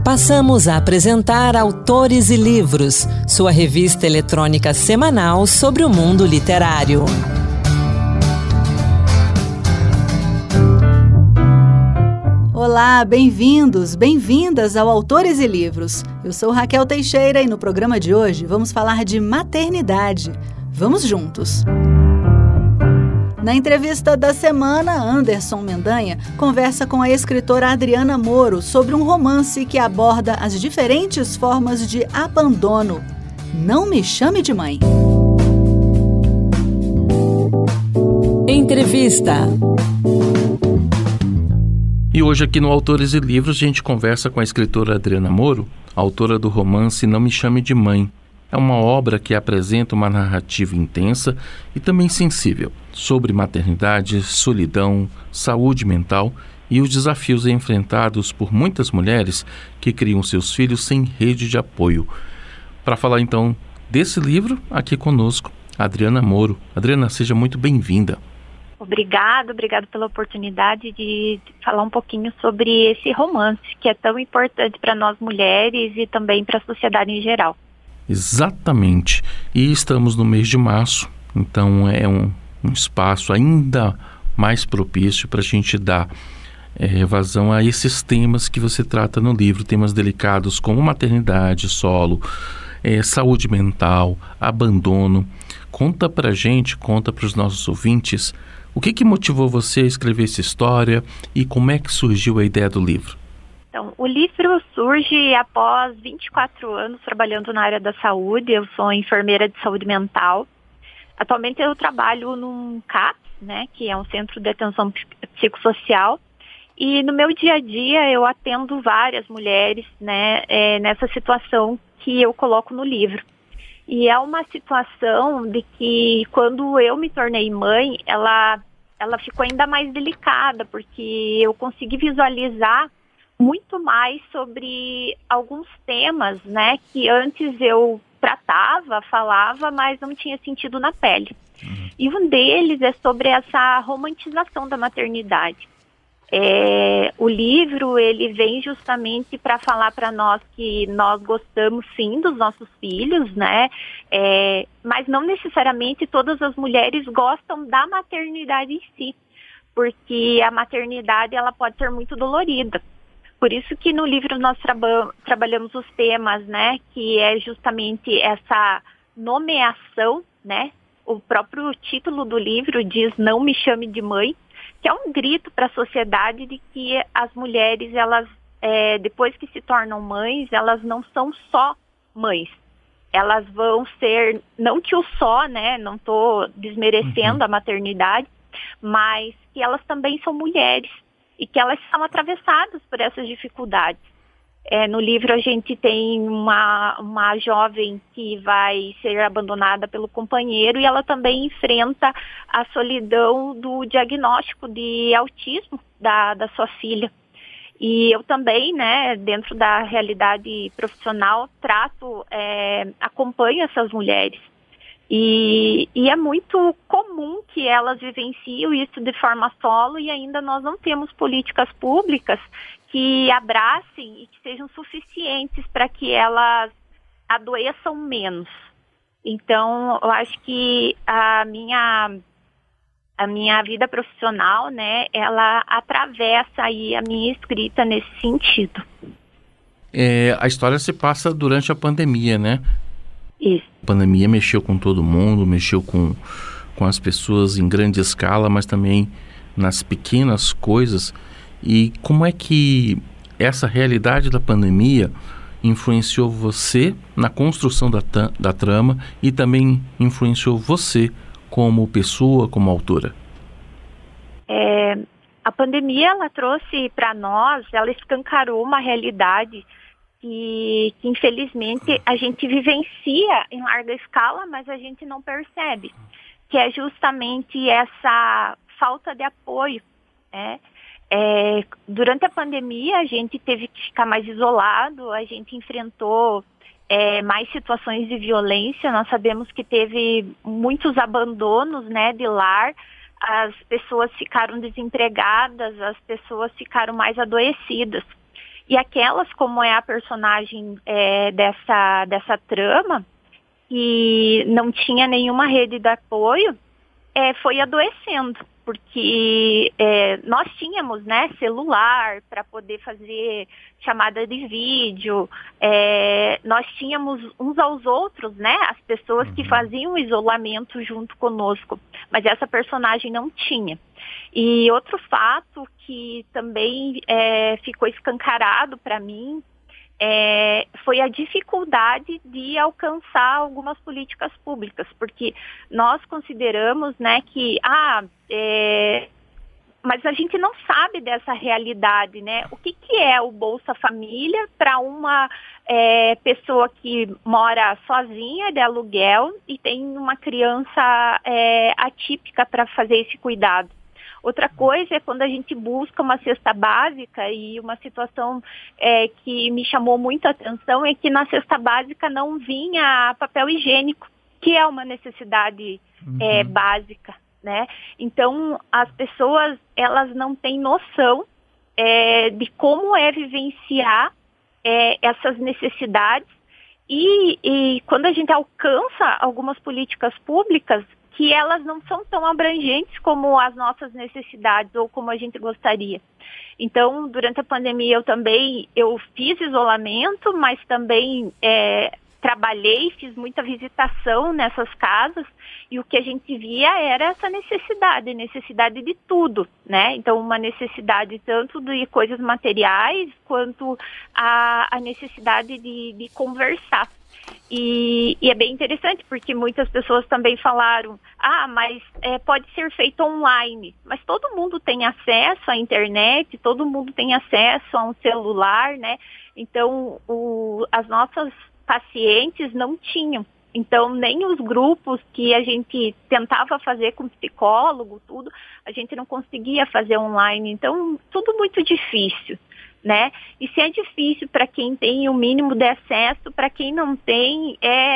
Passamos a apresentar Autores e Livros, sua revista eletrônica semanal sobre o mundo literário. Olá, bem-vindos, bem-vindas ao Autores e Livros. Eu sou Raquel Teixeira e no programa de hoje vamos falar de maternidade. Vamos juntos! Na entrevista da semana, Anderson Mendanha conversa com a escritora Adriana Moro sobre um romance que aborda as diferentes formas de abandono. Não me chame de mãe. Entrevista. E hoje aqui no Autores e Livros a gente conversa com a escritora Adriana Moro, autora do romance Não Me Chame de Mãe. É uma obra que apresenta uma narrativa intensa e também sensível sobre maternidade, solidão, saúde mental e os desafios enfrentados por muitas mulheres que criam seus filhos sem rede de apoio. Para falar então desse livro, aqui conosco, Adriana Moro. Adriana, seja muito bem-vinda. Obrigado pela oportunidade de falar um pouquinho sobre esse romance, que é tão importante para nós mulheres e também para a sociedade em geral. Exatamente. E estamos no mês de março, então é um espaço ainda mais propício para a gente dar vazão a esses temas que você trata no livro, temas delicados como maternidade, solo, saúde mental, abandono. Conta para os nossos ouvintes, o que motivou você a escrever essa história e como é que surgiu a ideia do livro? Então, o livro surge após 24 anos trabalhando na área da saúde. Eu sou enfermeira de saúde mental. Atualmente eu trabalho num CAPS, né, que é um centro de atenção psicossocial. E no meu dia a dia eu atendo várias mulheres, né, nessa situação que eu coloco no livro. E é uma situação de que quando eu me tornei mãe, ela ficou ainda mais delicada, porque eu consegui visualizar muito mais sobre alguns temas, né, que antes eu falava, mas não tinha sentido na pele. E um deles é sobre essa romantização da maternidade. O livro, ele vem justamente para falar para nós que nós gostamos sim dos nossos filhos, né, mas não necessariamente todas as mulheres gostam da maternidade em si, porque a maternidade ela pode ser muito dolorida. Por isso que no livro nós trabalhamos os temas, né, que é justamente essa nomeação, né, o próprio título do livro diz Não Me Chame de Mãe, que é um grito para a sociedade de que as mulheres, elas, depois que se tornam mães, elas não são só mães. Elas vão ser, não que o só, né, não estou desmerecendo a maternidade, mas que elas também são mulheres. E que elas são atravessadas por essas dificuldades. No livro a gente tem uma jovem que vai ser abandonada pelo companheiro e ela também enfrenta a solidão do diagnóstico de autismo da sua filha. E eu também, né, dentro da realidade profissional, acompanho essas mulheres. E é muito comum que elas vivenciem isso de forma solo e ainda nós não temos políticas públicas que abracem e que sejam suficientes para que elas adoeçam menos. Então, eu acho que a minha vida profissional, né, ela atravessa aí a minha escrita nesse sentido. A história se passa durante a pandemia, né? Isso. A pandemia mexeu com todo mundo, mexeu com as pessoas em grande escala, mas também nas pequenas coisas. E como é que essa realidade da pandemia influenciou você na construção da trama e também influenciou você como pessoa, como autora? A pandemia, ela trouxe para nós, ela escancarou uma realidade que infelizmente a gente vivencia em larga escala, mas a gente não percebe, que é justamente essa falta de apoio, né? Durante a pandemia a gente teve que ficar mais isolado, a gente enfrentou mais situações de violência. Nós sabemos que teve muitos abandonos, né, de lar, as pessoas ficaram desempregadas, as pessoas ficaram mais adoecidas. E aquelas, como é a personagem dessa trama, que não tinha nenhuma rede de apoio, foi adoecendo, porque nós tínhamos, né, celular para poder fazer chamada de vídeo, nós tínhamos uns aos outros, né, as pessoas que faziam isolamento junto conosco, mas essa personagem não tinha. E outro fato que também ficou escancarado para mim foi a dificuldade de alcançar algumas políticas públicas, porque nós consideramos, né, que mas a gente não sabe dessa realidade, né? O que é o Bolsa Família para uma pessoa que mora sozinha, de aluguel, e tem uma criança atípica para fazer esse cuidado? Outra coisa é quando a gente busca uma cesta básica, e uma situação que me chamou muito a atenção é que na cesta básica não vinha papel higiênico, que é uma necessidade básica, né? Então, as pessoas, elas não têm noção de como vivenciar essas necessidades, e quando a gente alcança algumas políticas públicas, que elas não são tão abrangentes como as nossas necessidades ou como a gente gostaria. Então, durante a pandemia eu fiz isolamento, mas também trabalhei, fiz muita visitação nessas casas, e o que a gente via era essa necessidade de tudo, né? Então, uma necessidade tanto de coisas materiais, quanto a necessidade de conversar. E é bem interessante, porque muitas pessoas também falaram, mas pode ser feito online, mas todo mundo tem acesso à internet, todo mundo tem acesso a um celular, né? Então, as nossas pacientes não tinham. Então, nem os grupos que a gente tentava fazer com psicólogo, tudo, a gente não conseguia fazer online. Então, tudo muito difícil, né? E se é difícil para quem tem o mínimo de acesso, para quem não tem,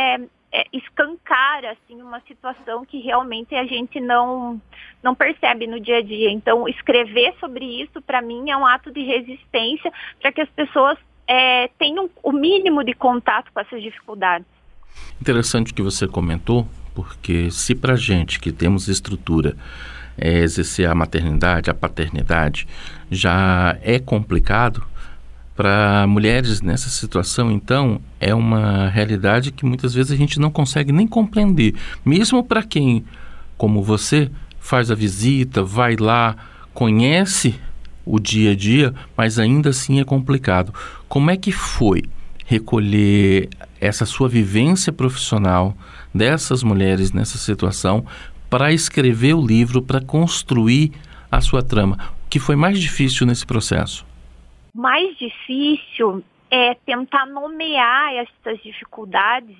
escancara assim, uma situação que realmente a gente não percebe no dia a dia. Então, escrever sobre isso, para mim, é um ato de resistência para que as pessoas tenham o mínimo de contato com essas dificuldades. Interessante o que você comentou, porque se para gente que temos estrutura exercer a maternidade, a paternidade, já é complicado, para mulheres nessa situação, então, é uma realidade que muitas vezes a gente não consegue nem compreender. Mesmo para quem, como você, faz a visita, vai lá, conhece o dia a dia, mas ainda assim é complicado. Como é que foi recolher essa sua vivência profissional dessas mulheres nessa situação para escrever o livro, para construir a sua trama? O que foi mais difícil nesse processo? Mais difícil é tentar nomear essas dificuldades,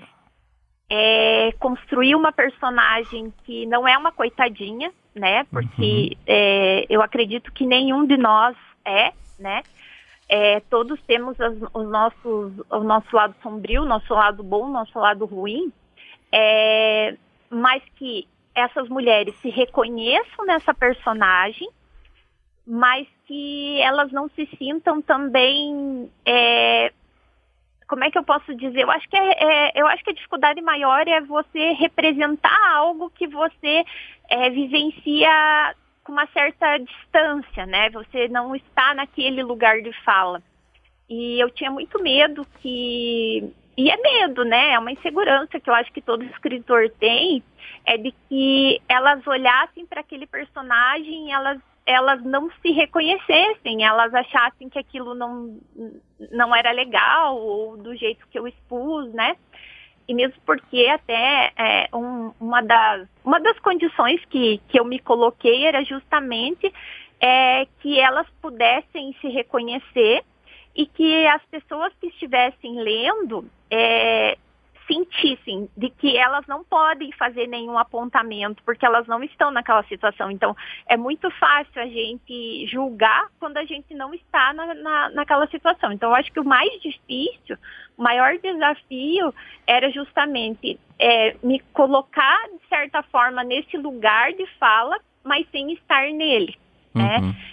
construir uma personagem que não é uma coitadinha, né? Porque eu acredito que nenhum de nós né? Todos temos o nosso lado sombrio, o nosso lado bom, o nosso lado ruim, mas que essas mulheres se reconheçam nessa personagem, mas que elas não se sintam também, como é que eu posso dizer? Eu acho que a dificuldade maior é você representar algo que você vivencia com uma certa distância, né? Você não está naquele lugar de fala. E eu tinha muito medo e é medo, né? É uma insegurança que eu acho que todo escritor tem, de que elas olhassem para aquele personagem e elas não se reconhecessem, elas achassem que aquilo não era legal, ou do jeito que eu expus, né? E mesmo porque até uma das condições que eu me coloquei era justamente que elas pudessem se reconhecer e que as pessoas que estivessem lendo sentissem de que elas não podem fazer nenhum apontamento, porque elas não estão naquela situação. Então, é muito fácil a gente julgar quando a gente não está naquela situação. Então, eu acho que o mais difícil, o maior desafio era justamente me colocar, de certa forma, nesse lugar de fala, mas sem estar nele, né?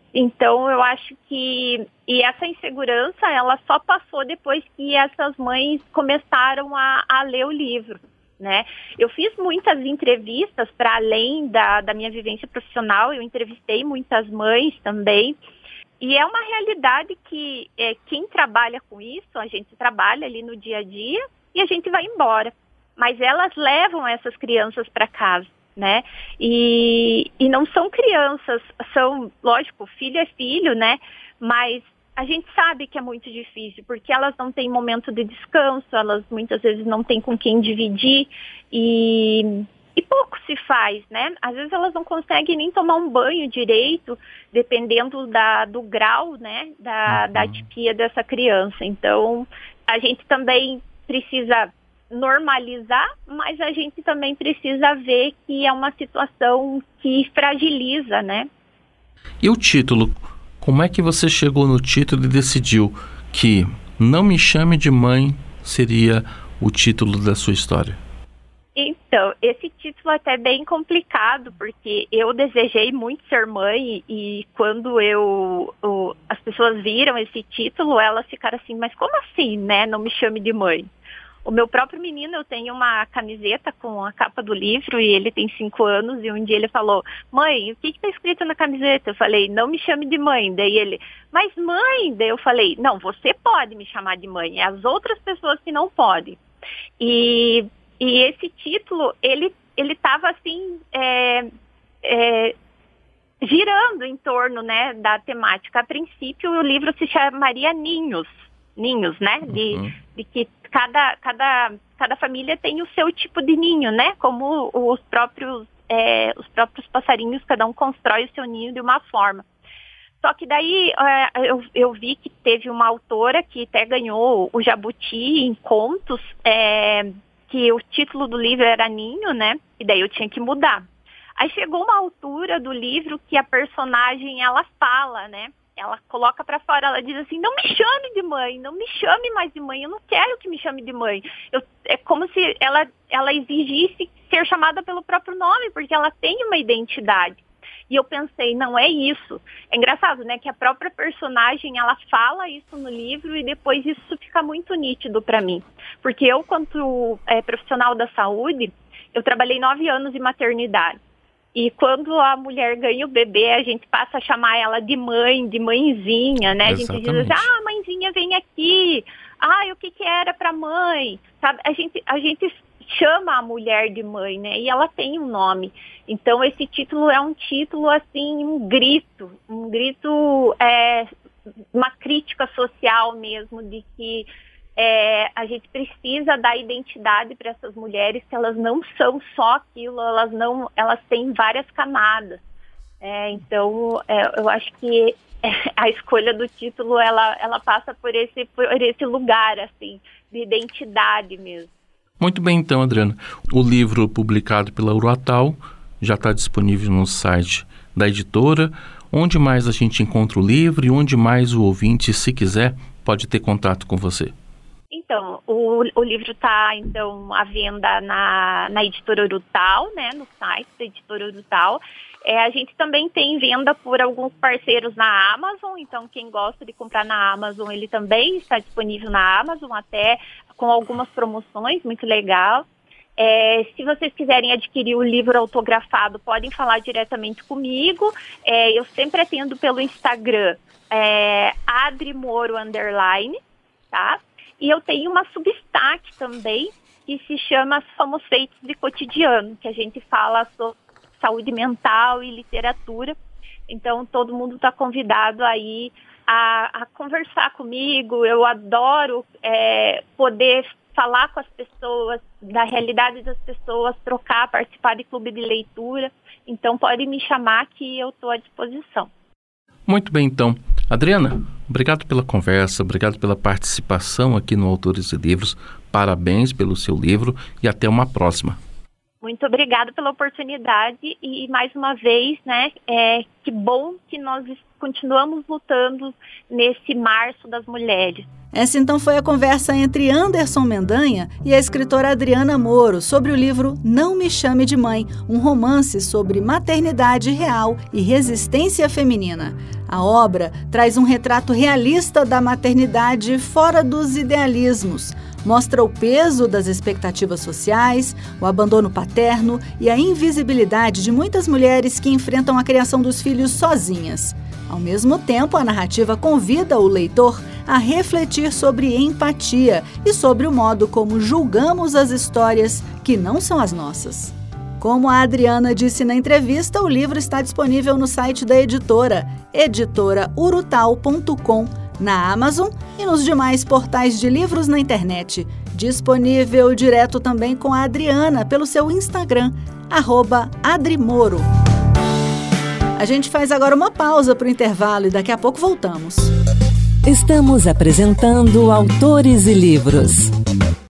Então, eu acho que essa insegurança, ela só passou depois que essas mães começaram a ler o livro, né? Eu fiz muitas entrevistas para além da minha vivência profissional, eu entrevistei muitas mães também, e é uma realidade que quem trabalha com isso, a gente trabalha ali no dia a dia e a gente vai embora, mas elas levam essas crianças para casa, né? E não são crianças, são, lógico, filho é filho, né? Mas a gente sabe que é muito difícil, porque elas não têm momento de descanso, elas muitas vezes não têm com quem dividir e pouco se faz, né? Às vezes elas não conseguem nem tomar um banho direito, dependendo do grau, né? Da atipia dessa criança. Então, a gente também precisa normalizar, mas a gente também precisa ver que é uma situação que fragiliza, né? E o título? Como é que você chegou no título e decidiu que Não Me Chame de Mãe seria o título da sua história? Então, esse título é até bem complicado, porque eu desejei muito ser mãe e quando as pessoas viram esse título, elas ficaram assim, mas como assim, né? Não me chame de mãe. O meu próprio menino, eu tenho uma camiseta com a capa do livro e ele tem 5 anos e um dia ele falou, mãe, o que está escrito na camiseta? Eu falei, não me chame de mãe. Daí ele, mas mãe? Daí eu falei, não, você pode me chamar de mãe, é as outras pessoas que não podem. E esse título, ele estava assim, girando em torno, né, da temática. A princípio, o livro se chamaria Ninhos, né, de que cada família tem o seu tipo de ninho, né, como os próprios passarinhos, cada um constrói o seu ninho de uma forma. Só que daí eu vi que teve uma autora que até ganhou o Jabuti em contos, que o título do livro era Ninho, né, e daí eu tinha que mudar. Aí chegou uma altura do livro que a personagem, ela fala, né, ela coloca pra fora, ela diz assim, não me chame de mãe, não me chame mais de mãe, eu não quero que me chame de mãe. É como se ela exigisse ser chamada pelo próprio nome, porque ela tem uma identidade. E eu pensei, não é isso. É engraçado, né, que a própria personagem, ela fala isso no livro e depois isso fica muito nítido para mim. Porque eu, quanto profissional da saúde, eu trabalhei 9 anos em maternidade. E quando a mulher ganha o bebê, a gente passa a chamar ela de mãe, de mãezinha, né? Exatamente. A gente diz assim, mãezinha, vem aqui. O que era pra mãe? Sabe? A gente chama a mulher de mãe, né? E ela tem um nome. Então, esse título é um título, assim, um grito, uma crítica social mesmo, de que a gente precisa dar identidade para essas mulheres, que elas não são só aquilo, elas têm várias camadas. Então, eu acho que a escolha do título, ela passa por esse lugar, assim, de identidade mesmo. Muito bem, então, Adriana. O livro publicado pela Uruatal já está disponível no site da editora. Onde mais a gente encontra o livro e onde mais o ouvinte, se quiser, pode ter contato com você? Então, o livro está, então, à venda na editora Uruatal, né, no site da editora Uruatal. A gente também tem venda por alguns parceiros na Amazon, então quem gosta de comprar na Amazon, ele também está disponível na Amazon, até com algumas promoções, muito legal. Se vocês quiserem adquirir o livro autografado, podem falar diretamente comigo. Eu sempre atendo pelo Instagram, @adrimoro_, tá? E eu tenho uma Substack também, que se chama Somos Feitos de Cotidiano, que a gente fala sobre saúde mental e literatura. Então, todo mundo está convidado aí a conversar comigo. Eu adoro poder falar com as pessoas, da realidade das pessoas, trocar, participar de clube de leitura. Então, pode me chamar que eu estou à disposição. Muito bem, então. Adriana, obrigado pela conversa, obrigado pela participação aqui no Autores e Livros. Parabéns pelo seu livro e até uma próxima. Muito obrigada pela oportunidade e, mais uma vez, né, que bom que nós continuamos lutando nesse Março das Mulheres. Essa então foi a conversa entre Anderson Mendanha e a escritora Adriana Moro sobre o livro Não Me Chame de Mãe, um romance sobre maternidade real e resistência feminina. A obra traz um retrato realista da maternidade fora dos idealismos. Mostra o peso das expectativas sociais, o abandono paterno e a invisibilidade de muitas mulheres que enfrentam a criação dos filhos sozinhas. Ao mesmo tempo, a narrativa convida o leitor a refletir sobre empatia e sobre o modo como julgamos as histórias que não são as nossas. Como a Adriana disse na entrevista, o livro está disponível no site da editora, editoraurutau.com, na Amazon e nos demais portais de livros na internet. Disponível direto também com a Adriana pelo seu Instagram, @adrimoro. A gente faz agora uma pausa para o intervalo e daqui a pouco voltamos. Estamos apresentando Autores e Livros.